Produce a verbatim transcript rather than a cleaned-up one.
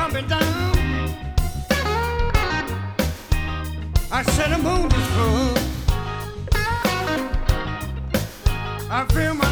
up and down. I said the moon is full. I feel my